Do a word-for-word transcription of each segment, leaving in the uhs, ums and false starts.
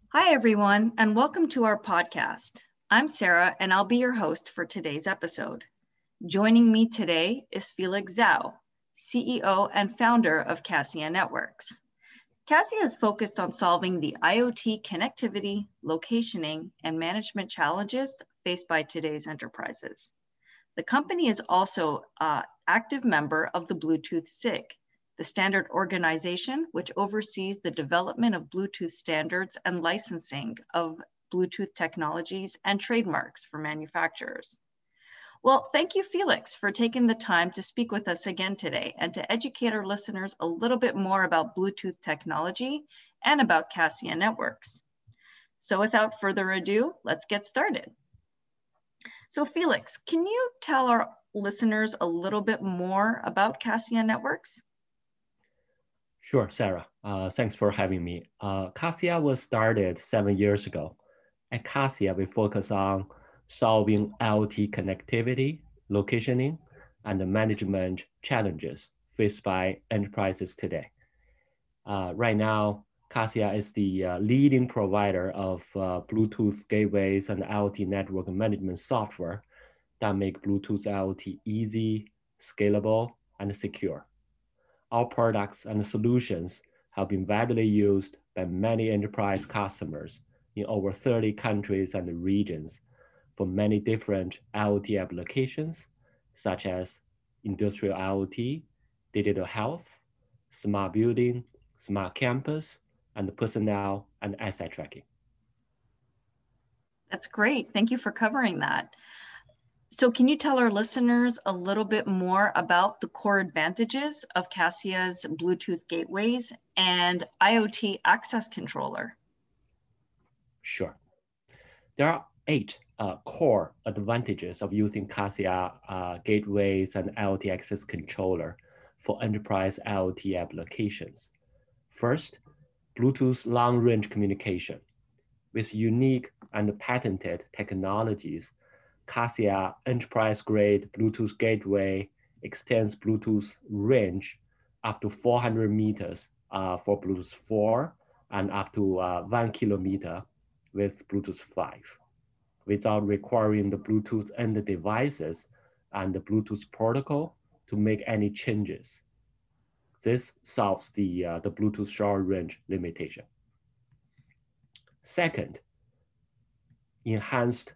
Hi, everyone, and welcome to our podcast. I'm Sarah, and I'll be your host for today's episode. Joining me today is Felix Zhao, C E O and founder of Cassia Networks. Cassia is focused on solving the IoT connectivity, locationing, and management challenges faced by today's enterprises. The company is also an active member of the Bluetooth S I G, the standard organization which oversees the development of Bluetooth standards and licensing of Bluetooth technologies and trademarks for manufacturers. Well, thank you, Felix, for taking the time to speak with us again today and to educate our listeners a little bit more about Bluetooth technology and about Cassia Networks. So without further ado, let's get started. So Felix, can you tell our listeners a little bit more about Cassia Networks? Sure, Sarah. Uh, thanks for having me. Uh, Cassia was started seven years ago. At Cassia, we focus on solving IoT connectivity, locationing, and management challenges faced by enterprises today. Uh, right now, Cassia is the uh, leading provider of uh, Bluetooth gateways and IoT network management software that make Bluetooth IoT easy, scalable, and secure. Our products and solutions have been widely used by many enterprise customers in over thirty countries and regions for many different IoT applications, such as industrial IoT, digital health, smart building, smart campus, and personnel and asset tracking. That's great. Thank you for covering that. So can you tell our listeners a little bit more about the core advantages of Cassia's Bluetooth gateways and IoT access controller? Sure. There are eight uh, core advantages of using Cassia uh, gateways and IoT access controller for enterprise IoT applications. First, Bluetooth long-range communication. With unique and patented technologies, Cassia enterprise-grade Bluetooth gateway extends Bluetooth range up to four hundred meters uh, for Bluetooth four and up to uh, one kilometer with Bluetooth five, without requiring the Bluetooth end devices and the Bluetooth protocol to make any changes. This solves the, uh, the Bluetooth short range limitation. Second, enhanced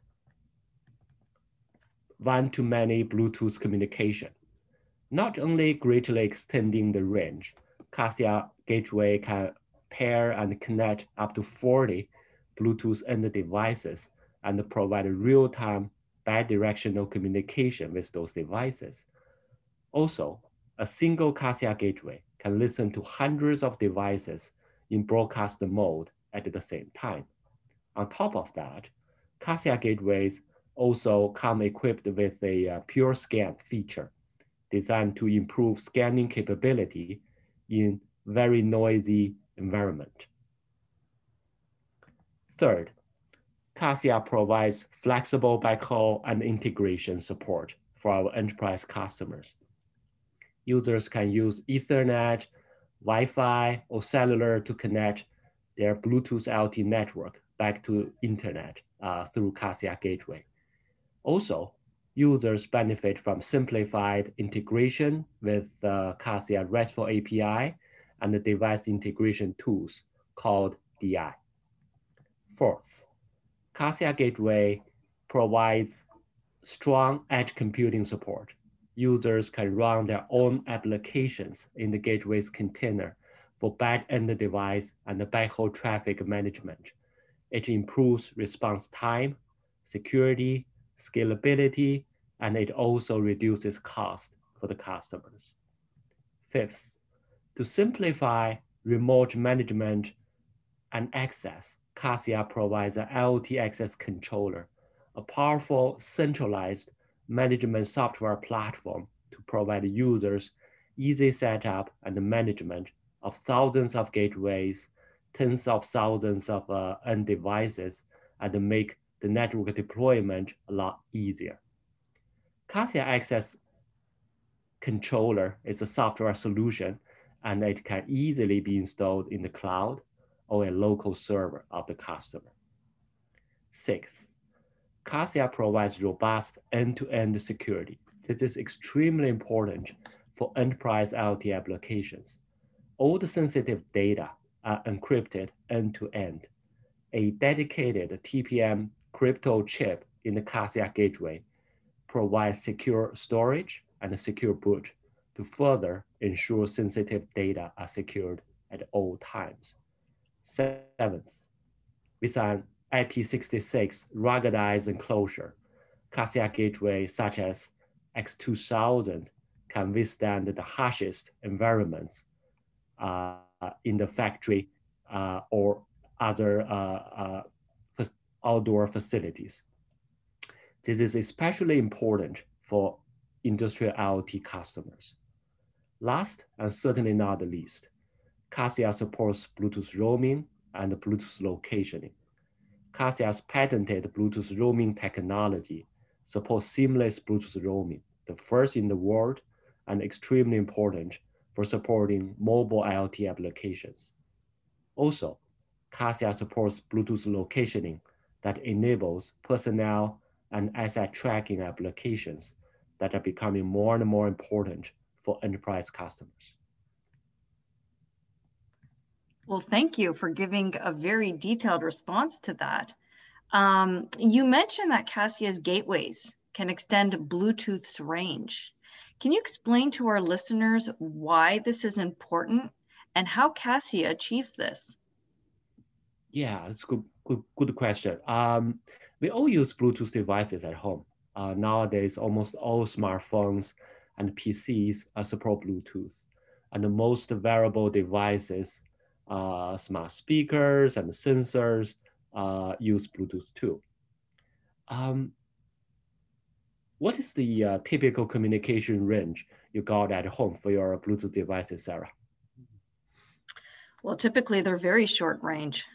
one-to-many Bluetooth communication. Not only greatly extending the range, Cassia Gateway can pair and connect up to forty Bluetooth end devices and provide real-time bidirectional communication with those devices. Also, a single Cassia Gateway can listen to hundreds of devices in broadcast mode at the same time. On top of that, Cassia Gateways also come equipped with a uh, pure scan feature designed to improve scanning capability in very noisy environment. Third, Cassia provides flexible backhaul and integration support for our enterprise customers. Users can use Ethernet, Wi-Fi, or cellular to connect their Bluetooth IoT network back to internet uh, through Cassia Gateway. Also, users benefit from simplified integration with the Cassia RESTful A P I and the device integration tools called D I. Fourth, Cassia Gateway provides strong edge computing support. Users can run their own applications in the gateway's container for back-end device and backhaul traffic management. It improves response time, security, scalability, and it also reduces cost for the customers. Fifth, to simplify remote management and access, Cassia provides an IoT access controller, a powerful centralized management software platform to provide users easy setup and management of thousands of gateways, tens of thousands of uh, end devices, and make the network deployment a lot easier. Cassia Access Controller is a software solution, and it can easily be installed in the cloud or a local server of the customer. Sixth, CASIA provides robust end-to-end security. This is extremely important for enterprise IoT applications. All the sensitive data are encrypted end-to-end. A dedicated T P M crypto chip in the CASIA gateway provides secure storage and secure boot to further ensure sensitive data are secured at all times. Seventh, with an I P six six ruggedized enclosure, CASIA gateway such as X two thousand can withstand the harshest environments uh, in the factory uh, or other uh, uh, outdoor facilities. This is especially important for industrial IoT customers. Last, and certainly not the least, CASIA supports Bluetooth roaming and Bluetooth locationing. CASIA's patented Bluetooth roaming technology supports seamless Bluetooth roaming, the first in the world and extremely important for supporting mobile IoT applications. Also, CASIA supports Bluetooth locationing that enables personnel and asset tracking applications that are becoming more and more important for enterprise customers. Well, thank you for giving a very detailed response to that. Um, you mentioned that CASIA's gateways can extend Bluetooth's range. Can you explain to our listeners why this is important and how CASIA achieves this? Yeah, it's a good, good, good question. Um, we all use Bluetooth devices at home. Uh, nowadays, almost all smartphones and P Cs uh, support Bluetooth. And the most wearable devices, uh, smart speakers and sensors, uh, use Bluetooth too. Um, what is the uh, typical communication range you got at home for your Bluetooth devices, Sarah? Well, typically they're very short range.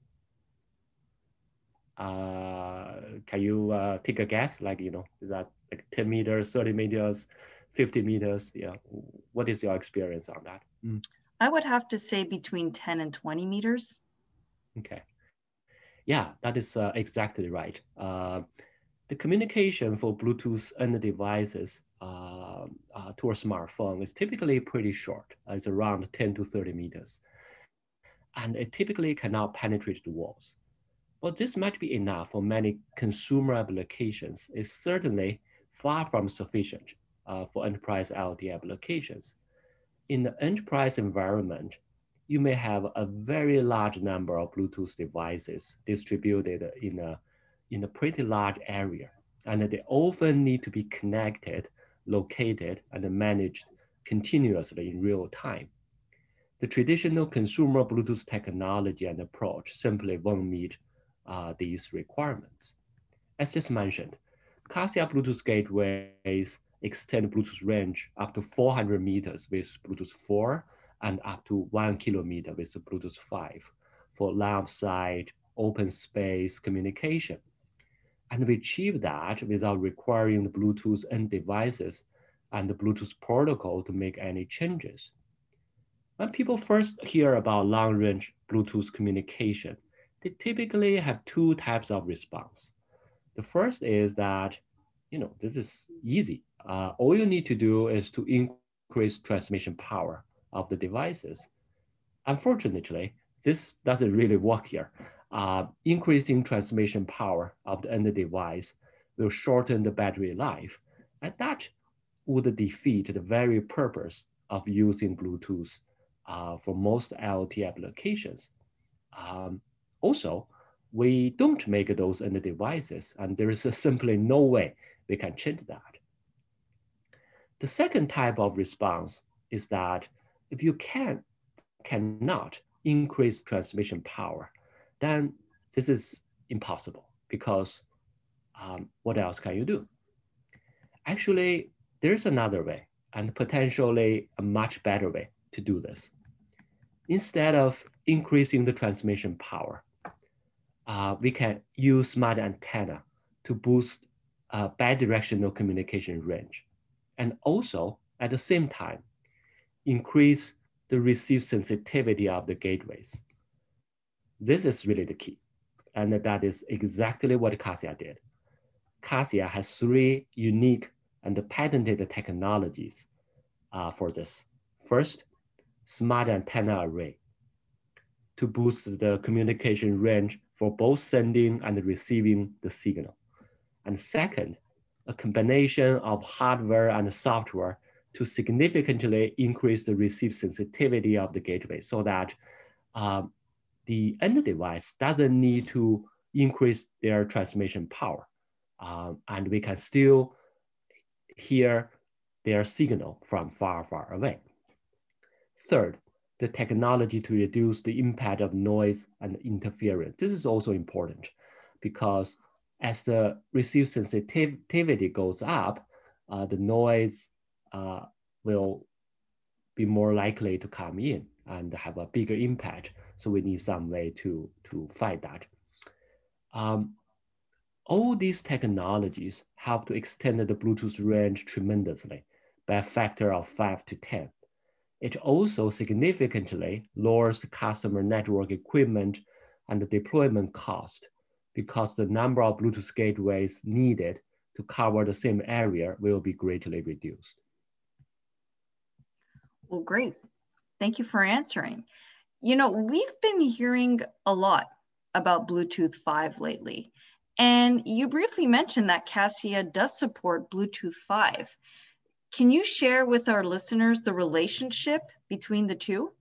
Uh, can you uh, take a guess? Like, you know, is that like ten meters, thirty meters, fifty meters? Yeah. What is your experience on that? Mm. I would have to say between ten and twenty meters. Okay. Yeah, that is uh, exactly right. Uh, the communication for Bluetooth end devices uh, uh, to a smartphone is typically pretty short. Uh, it's around ten to thirty meters. And it typically cannot penetrate the walls. But this might be enough for many consumer applications. It's certainly far from sufficient uh, for enterprise IoT applications. In the enterprise environment, you may have a very large number of Bluetooth devices distributed in a, in a pretty large area, and they often need to be connected, located, and managed continuously in real time. The traditional consumer Bluetooth technology and approach simply won't meet uh, these requirements. As just mentioned, CASIA Bluetooth gateways extend Bluetooth range up to four hundred meters with Bluetooth four and up to one kilometer with Bluetooth five for line of sight, open space communication. And we achieve that without requiring the Bluetooth end devices and the Bluetooth protocol to make any changes. When people first hear about long-range Bluetooth communication, they typically have two types of response. The first is that, you know, this is easy. Uh, all you need to do is to increase transmission power of the devices. Unfortunately, this doesn't really work here. Uh, increasing transmission power of the end device will shorten the battery life, and that would defeat the very purpose of using Bluetooth uh, for most IoT applications. Um, also, we don't make those end devices, and there is simply no way we can change that. The second type of response is that if you can, cannot increase transmission power, then this is impossible because um, what else can you do? Actually, there's another way and potentially a much better way to do this. Instead of increasing the transmission power, uh, we can use smart antenna to boost uh, bidirectional communication range, and also at the same time, increase the receive sensitivity of the gateways. This is really the key. And that is exactly what CASIA did. CASIA has three unique and patented technologies uh, for this. First, smart antenna array to boost the communication range for both sending and receiving the signal. And second, a combination of hardware and software to significantly increase the receive sensitivity of the gateway so that um, the end device doesn't need to increase their transmission power. Um, and we can still hear their signal from far, far away. Third, the technology to reduce the impact of noise and interference. This is also important because as the receive sensitivity goes up, uh, the noise uh, will be more likely to come in and have a bigger impact. So we need some way to, to fight that. Um, all these technologies help to extend the Bluetooth range tremendously by a factor of five to ten. It also significantly lowers the customer network equipment and the deployment cost because the number of Bluetooth gateways needed to cover the same area will be greatly reduced. Well, great. Thank you for answering. You know, we've been hearing a lot about Bluetooth five lately, and you briefly mentioned that CASIA does support Bluetooth five. Can you share with our listeners the relationship between the two?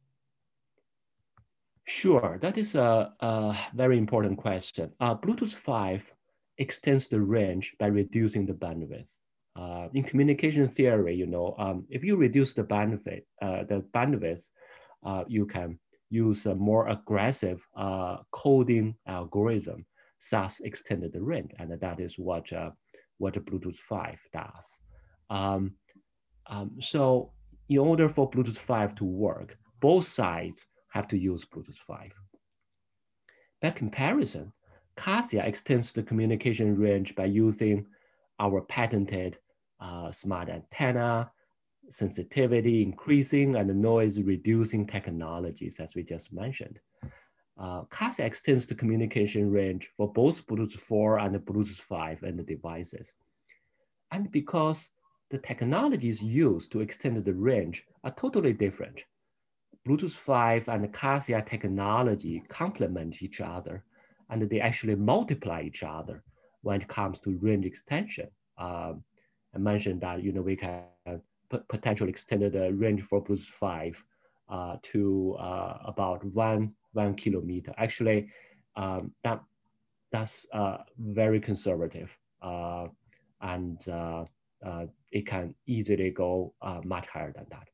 Sure, that is a, a very important question. Uh, Bluetooth five extends the range by reducing the bandwidth. Uh, in communication theory, you know, um, if you reduce the bandwidth, uh, the bandwidth, uh, you can use a more aggressive uh, coding algorithm, thus extended the range, and that is what uh, what Bluetooth five does. Um, um, so, in order for Bluetooth five to work, both sides have to use Bluetooth five. By comparison, CASIA extends the communication range by using our patented uh, smart antenna, sensitivity increasing, and noise reducing technologies, as we just mentioned. Uh, CASIA extends the communication range for both Bluetooth four and Bluetooth five and the devices. And because the technologies used to extend the range are totally different, Bluetooth five and CASIA technology complement each other, and they actually multiply each other when it comes to range extension. Um, I mentioned that you know we can potentially extend the range for Bluetooth five uh, to uh, about one one kilometer. Actually, um, that that's uh, very conservative, uh, and uh, uh, it can easily go uh, much higher than that.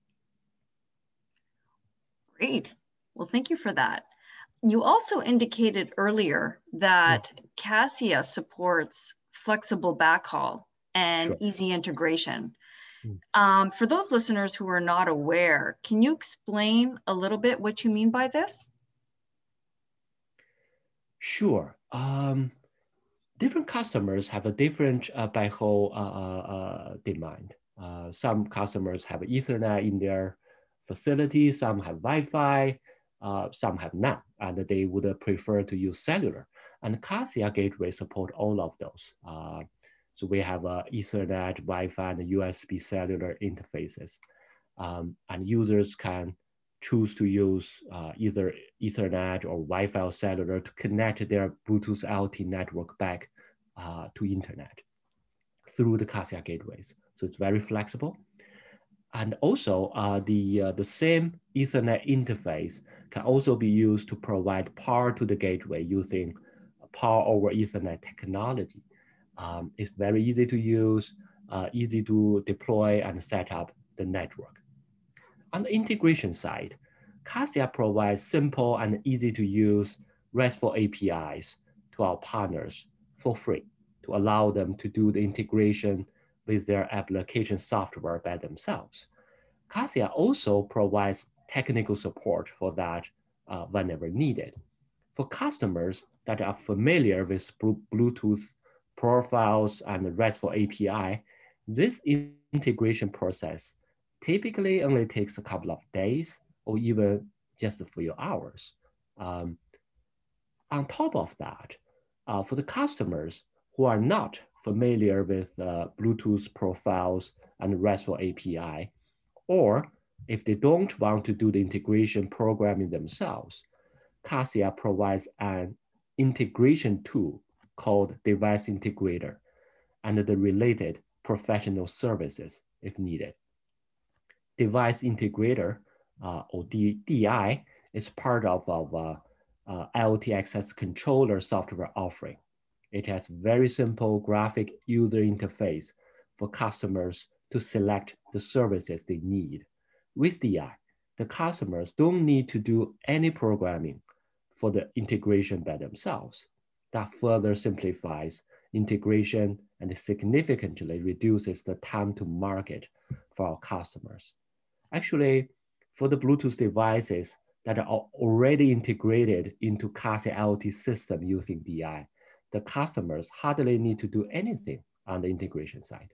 Great. Well, thank you for that. You also indicated earlier that mm. CASIA supports flexible backhaul and sure. easy integration. Mm. Um, for those listeners who are not aware, can you explain a little bit what you mean by this? Sure. Um, different customers have a different uh, backhaul uh, uh, demand. Uh, some customers have Ethernet in their facility, some have Wi-Fi, uh, some have none, and they would prefer to use cellular. And CASIA gateway support all of those. Uh, so we have uh, Ethernet, Wi-Fi, and U S B cellular interfaces. Um, and users can choose to use uh, either Ethernet or Wi-Fi or cellular to connect their Bluetooth L T network back uh, to internet through the CASIA gateways. So it's very flexible. And also uh, the, uh, the same Ethernet interface can also be used to provide power to the gateway using power over Ethernet technology. Um, it's very easy to use, uh, easy to deploy and set up the network. On the integration side, CASIA provides simple and easy to use RESTful A P Is to our partners for free to allow them to do the integration with their application software by themselves. CASIA also provides technical support for that uh, whenever needed. For customers that are familiar with Bluetooth profiles and RESTful A P I, this integration process typically only takes a couple of days or even just a few hours. Um, On top of that, uh, for the customers who are not familiar with uh, Bluetooth profiles and RESTful A P I, or if they don't want to do the integration programming themselves, CASIA provides an integration tool called Device Integrator and the related professional services if needed. Device Integrator, uh, or D I, is part of our uh, IoT access controller software offering. It has very simple graphic user interface for customers to select the services they need. With D I, the customers don't need to do any programming for the integration by themselves. That further simplifies integration and significantly reduces the time to market for our customers. Actually, for the Bluetooth devices that are already integrated into CASIA IoT system using D I, the customers hardly need to do anything on the integration side.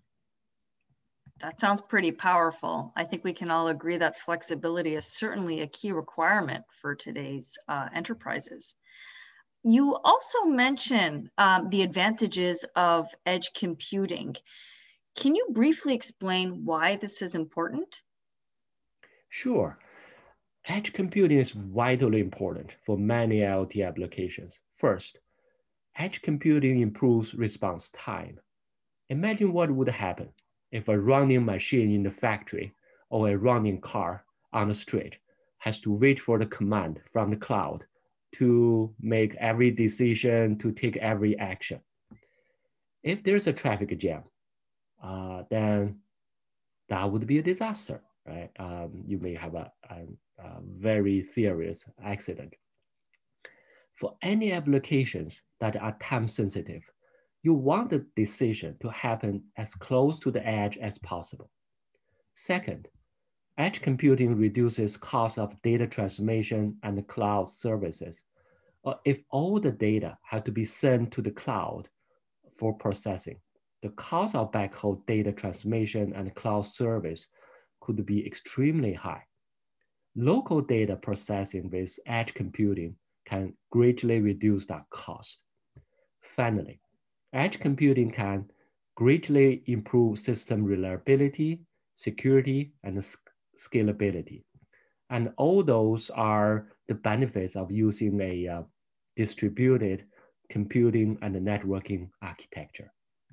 That sounds pretty powerful. I think we can all agree that flexibility is certainly a key requirement for today's uh, enterprises. You also mentioned um, the advantages of edge computing. Can you briefly explain why this is important? Sure. Edge computing is vitally important for many IoT applications. First, edge computing improves response time. Imagine what would happen if a running machine in the factory or a running car on the street has to wait for the command from the cloud to make every decision, to take every action. If there's a traffic jam, uh, then that would be a disaster, right? Um, you may have a, a, a very serious accident. For any applications that are time sensitive, you want the decision to happen as close to the edge as possible. Second, edge computing reduces cost of data transmission and cloud services. Or if all the data have to be sent to the cloud for processing, the cost of backhaul data transmission and cloud service could be extremely high. Local data processing with edge computing can greatly reduce that cost. Finally, edge computing can greatly improve system reliability, security, and scalability. And all those are the benefits of using a uh, distributed computing and networking architecture.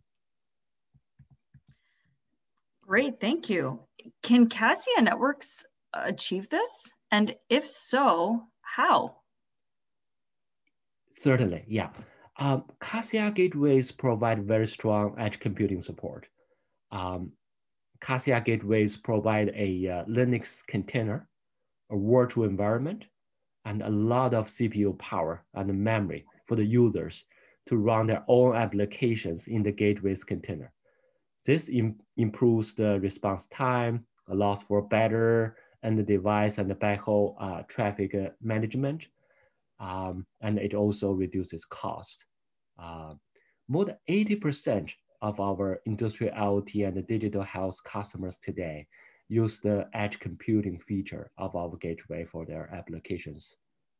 Great, thank you. Can CASIA networks achieve this? And if so, how? Certainly, yeah. Um, CASIA gateways provide very strong edge computing support. Um, CASIA gateways provide a uh, Linux container, a virtual environment, and a lot of C P U power and memory for the users to run their own applications in the gateway's container. This im improves the response time, allows for better end-device and backhaul uh, traffic uh, management, um, and it also reduces cost. Uh, more than eighty percent of our industrial IoT and digital health customers today use the edge computing feature of our gateway for their applications.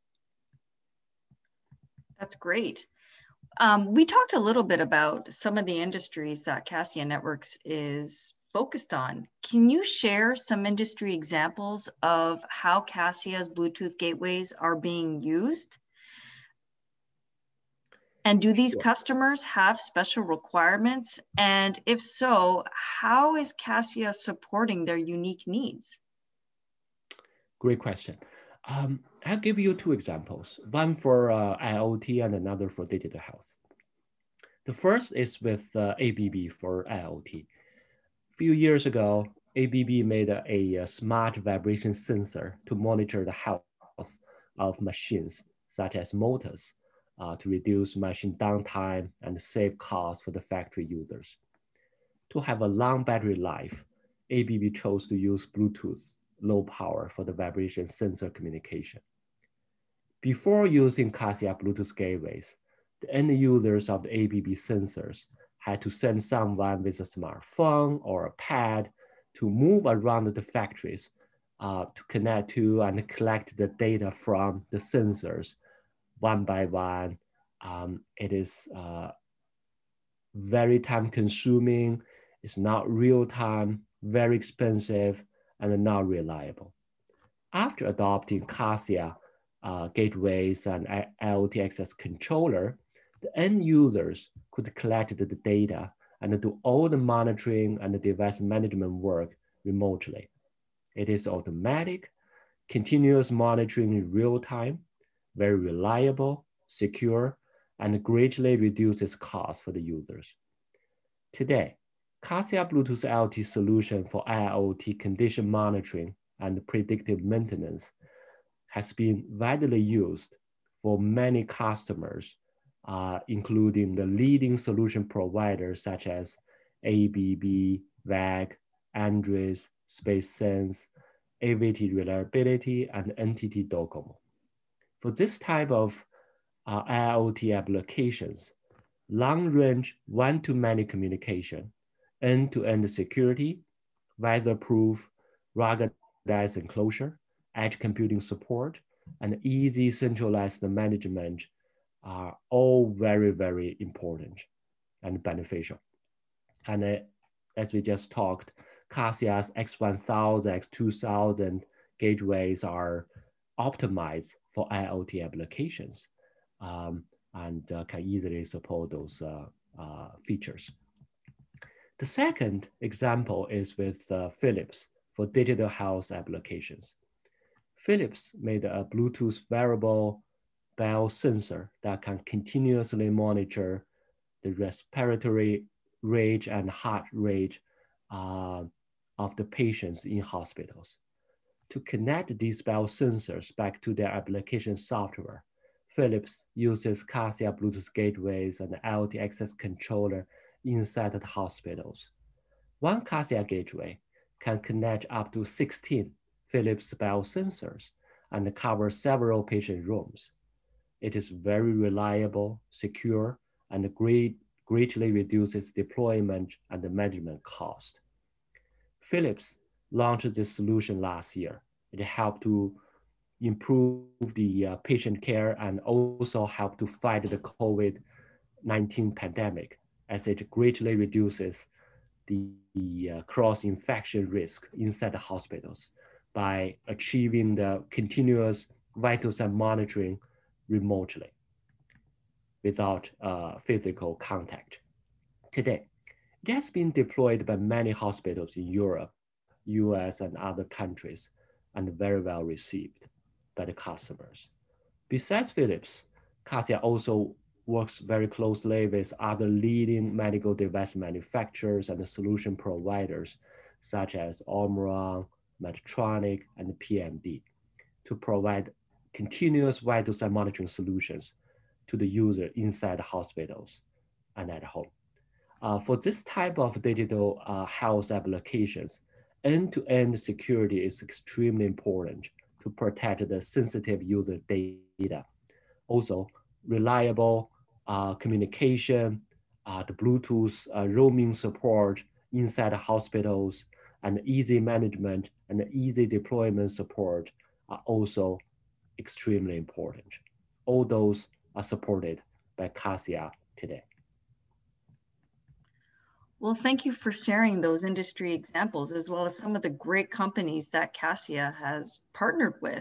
That's great. Um, we talked a little bit about some of the industries that CASIA Networks is focused on. Can you share some industry examples of how CASIA's Bluetooth gateways are being used? And do these customers have special requirements? And if so, how is CASIA supporting their unique needs? Great question. Um, I'll give you two examples, one for uh, IoT and another for digital health. The first is with uh, A B B for IoT. A few years ago, A B B made a, a, a smart vibration sensor to monitor the health of machines, such as motors, uh, to reduce machine downtime and save costs for the factory users. To have a long battery life, A B B chose to use Bluetooth low power for the vibration sensor communication. Before using CASIA Bluetooth gateways, the end users of the A B B sensors had to send someone with a smartphone or a pad to move around the factories uh, to connect to and collect the data from the sensors one by one. Um, it is uh, very time consuming. It's not real time, very expensive, and not reliable. After adopting CASIA uh, gateways and IoT access controller, the end users could collect the data and do all the monitoring and the device management work remotely. It is automatic, continuous monitoring in real time, very reliable, secure, and greatly reduces cost for the users. Today, CASIA Bluetooth IoT solution for IoT condition monitoring and predictive maintenance has been widely used for many customers, uh, including the leading solution providers such as A B B, W A G, Andres, SpaceSense, A V T Reliability, and N T T Docomo. For this type of uh, IoT applications, long-range one-to-many communication, end-to-end security, weatherproof, ruggedized enclosure, edge computing support, and easy centralized management are all very, very important and beneficial. And uh, as we just talked, CASIA's X one thousand, X two thousand gateways are optimized for IoT applications um, and uh, can easily support those uh, uh, features. The second example is with uh, Philips for digital health applications. Philips made a Bluetooth wearable bell sensor that can continuously monitor the respiratory rate and heart rate uh, of the patients in hospitals. To connect these bell sensors back to their application software, Philips uses CASIA Bluetooth gateways and IoT access controller inside the hospitals. One CASIA gateway can connect up to sixteen Philips bell sensors and cover several patient rooms. It is very reliable, secure, and great, greatly reduces deployment and management cost. Philips launched this solution last year. It helped to improve the uh, patient care and also help to fight the COVID nineteen pandemic, as it greatly reduces the, the uh, cross-infection risk inside the hospitals by achieving the continuous vital sign monitoring remotely without uh, physical contact. Today, it has been deployed by many hospitals in Europe, U S, and other countries, and very well received by the customers. Besides Philips, CASIA also works very closely with other leading medical device manufacturers and solution providers, such as Omron, Medtronic, and P M D, to provide continuous vital sign monitoring solutions to the user inside hospitals and at home. Uh, for this type of digital uh, health applications, end-to-end security is extremely important to protect the sensitive user data. Also, reliable uh, communication, uh, the Bluetooth uh, roaming support inside hospitals, and easy management and easy deployment support are also extremely important. All those are supported by CASIA today. Well, thank you for sharing those industry examples, as well as some of the great companies that CASIA has partnered with.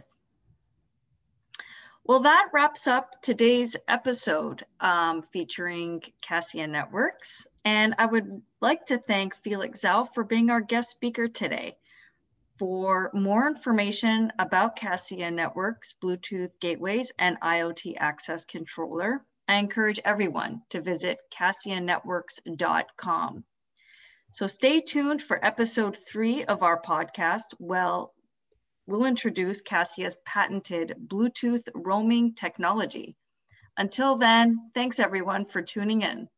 Well, that wraps up today's episode um, featuring CASIA Networks. And I would like to thank Felix Zhao for being our guest speaker today. For more information about CASIA Networks, Bluetooth gateways, and IoT access controller, I encourage everyone to visit casia networks dot com. So stay tuned for episode three of our podcast. Well, we'll introduce CASIA's patented Bluetooth roaming technology. Until then, thanks everyone for tuning in.